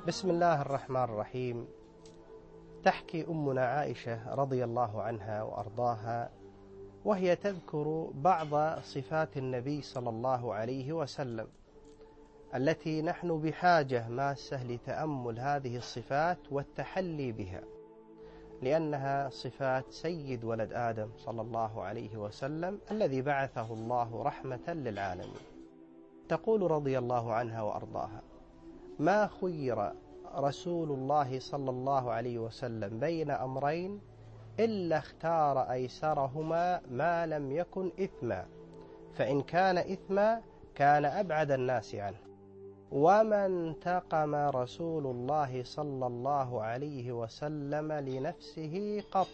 بسم الله الرحمن الرحيم. تحكي أمنا عائشة رضي الله عنها وأرضاها وهي تذكر بعض صفات النبي صلى الله عليه وسلم التي نحن بحاجة ماسة لتأمل هذه الصفات والتحلي بها، لأنها صفات سيد ولد آدم صلى الله عليه وسلم الذي بعثه الله رحمة للعالمين. تقول رضي الله عنها وأرضاها: ما خير رسول الله صلى الله عليه وسلم بين أمرين إلا اختار أيسرهما ما لم يكن إثما، فإن كان إثما كان أبعد الناس عنه. وما انتقم رسول الله صلى الله عليه وسلم لنفسه قط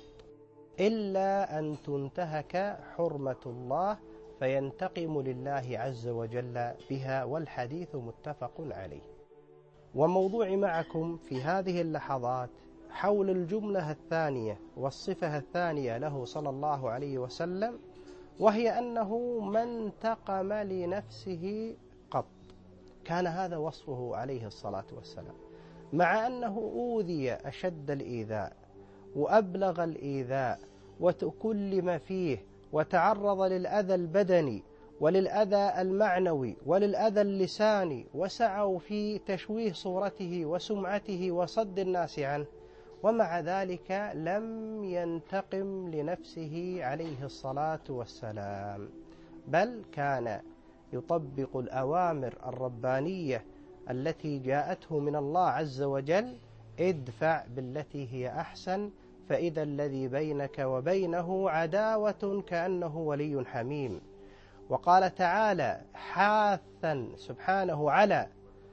إلا أن تنتهك حرمة الله فينتقم لله عز وجل بها، والحديث متفق عليه. وموضوعي معكم في هذه اللحظات حول الجملة الثانية والصفة الثانية له صلى الله عليه وسلم، وهي أنه ما انتقم لنفسه قط. كان هذا وصفه عليه الصلاة والسلام، مع أنه أوذي أشد الإيذاء وأبلغ الإيذاء وتكلم فيه وتعرض للأذى البدني وللأذى المعنوي وللأذى اللساني، وسعوا في تشويه صورته وسمعته وصد الناس عنه، ومع ذلك لم ينتقم لنفسه عليه الصلاة والسلام، بل كان يطبق الأوامر الربانية التي جاءته من الله عز وجل: ادفع بالتي هي أحسن فإذا الذي بينك وبينه عداوة كأنه ولي حميم. وقال تعالى حاثا سبحانه على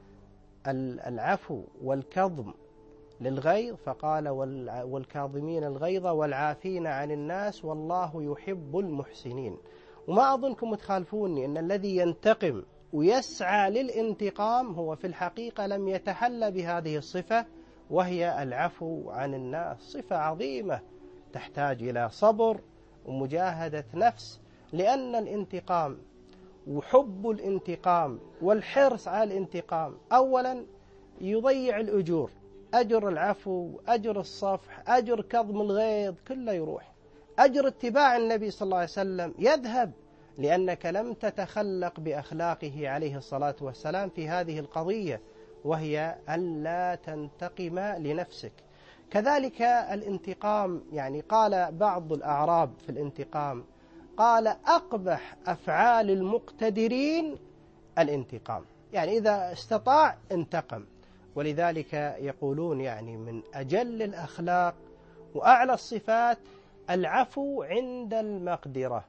العفو والكظم للغيظ، فقال والكاظمين الغيظ والعافين عن الناس والله يحب المحسنين. وما أظنكم تخالفوني أن الذي ينتقم ويسعى للانتقام هو في الحقيقة لم يتحلى بهذه الصفة، وهي العفو عن الناس. صفة عظيمة تحتاج إلى صبر ومجاهدة نفس، لأن الانتقام وحب الانتقام والحرص على الانتقام أولا يضيع الأجور، أجر العفو، أجر الصفح، أجر كظم الغيظ كله يروح، أجر اتباع النبي صلى الله عليه وسلم يذهب، لأنك لم تتخلق بأخلاقه عليه الصلاة والسلام في هذه القضية، وهي ألا تنتقم لنفسك. كذلك الانتقام، يعني قال بعض الأعراب في الانتقام، قال أقبح أفعال المقتدرين الانتقام، يعني إذا استطاع انتقم. ولذلك يقولون يعني من أجل الأخلاق وأعلى الصفات العفو عند المقدرة.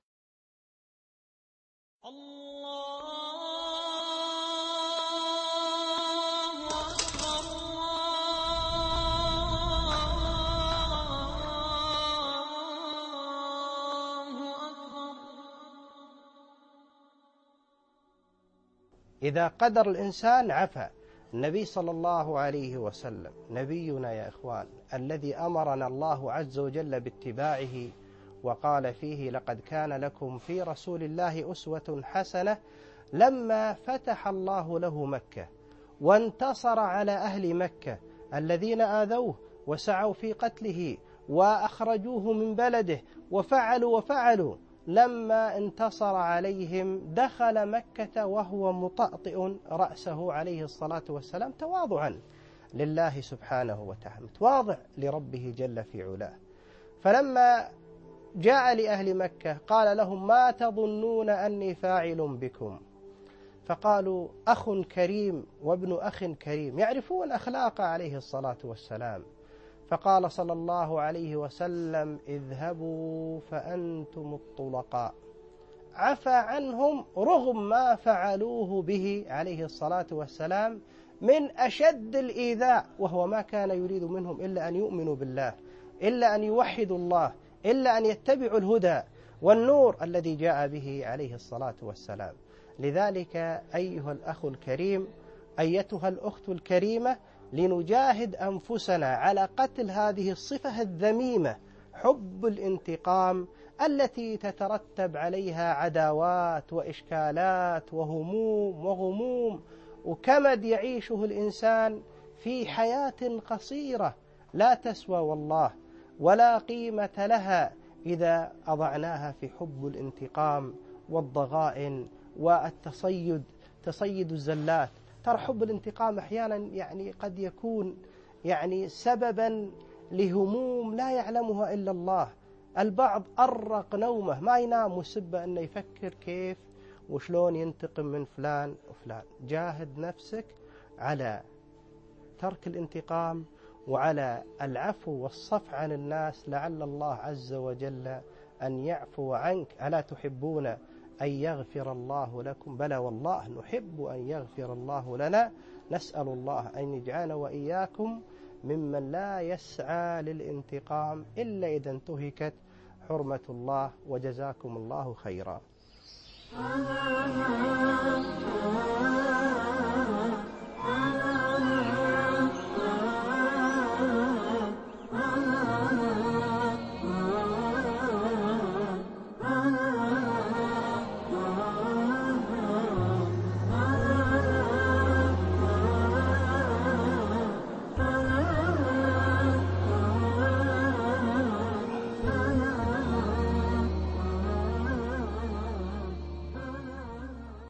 إذا قدر الإنسان عفا. النبي صلى الله عليه وسلم نبينا يا إخوان الذي أمرنا الله عز وجل باتباعه، وقال فيه: لقد كان لكم في رسول الله أسوة حسنة، لما فتح الله له مكة وانتصر على أهل مكة الذين آذوه وسعوا في قتله وأخرجوه من بلده وفعلوا لما انتصر عليهم دخل مكة وهو مطأطئ رأسه عليه الصلاة والسلام تواضعا لله سبحانه وتعالى، متواضع لربه جل في علاه. فلما جاء لأهل مكة قال لهم: ما تظنون أني فاعل بكم؟ فقالوا: أخ كريم وابن أخ كريم، يعرفون أخلاقه عليه الصلاة والسلام. فقال صلى الله عليه وسلم: اذهبوا فأنتم الطلقاء. عفى عنهم رغم ما فعلوه به عليه الصلاة والسلام من أشد الإيذاء، وهو ما كان يريد منهم إلا أن يؤمنوا بالله، إلا أن يوحدوا الله، إلا أن يتبعوا الهدى والنور الذي جاء به عليه الصلاة والسلام. لذلك أيها الأخ الكريم، أيتها الأخت الكريمة، لنجاهد أنفسنا على قتل هذه الصفة الذميمة، حب الانتقام، التي تترتب عليها عداوات وإشكالات وهموم وغموم وكمد يعيشه الإنسان في حياة قصيرة لا تسوى والله ولا قيمة لها إذا أضعناها في حب الانتقام والضغائن والتصيد، تصيد الزلات. ترى حب الانتقام أحيانا يعني قد يكون يعني سببا لهموم لا يعلمها إلا الله. البعض أرق نومه، ما ينام وسبه أنه يفكر كيف وشلون ينتقم من فلان وفلان. جاهد نفسك على ترك الانتقام وعلى العفو والصفح عن الناس، لعل الله عز وجل أن يعفو عنك. ألا تحبون أن يغفر الله لكم؟ بلى والله نحب أن يغفر الله لنا. نسأل الله أن يجعلنا وإياكم ممن لا يسعى للانتقام إلا إذا انتهكت حرمة الله. وجزاكم الله خيرا.